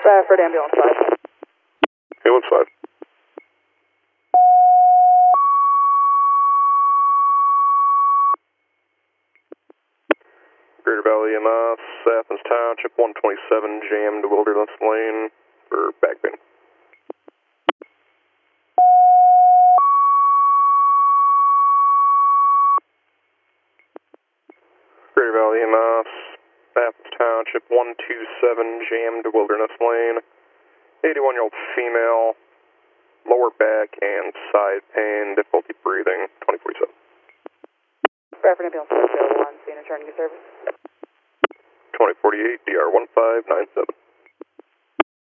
Bradford Ambulance 5. Ambulance 5. Greater Valley EMS, Athens Township 127, jammed Wilderness Lane for back pain. Greater Valley EMS, Athens Township 127, jammed Wilderness Lane. 81-year-old female, lower back and side pain, difficulty breathing, 2047. Bradford Ambulance 501, seeing returning to service. 2048, DR 1597.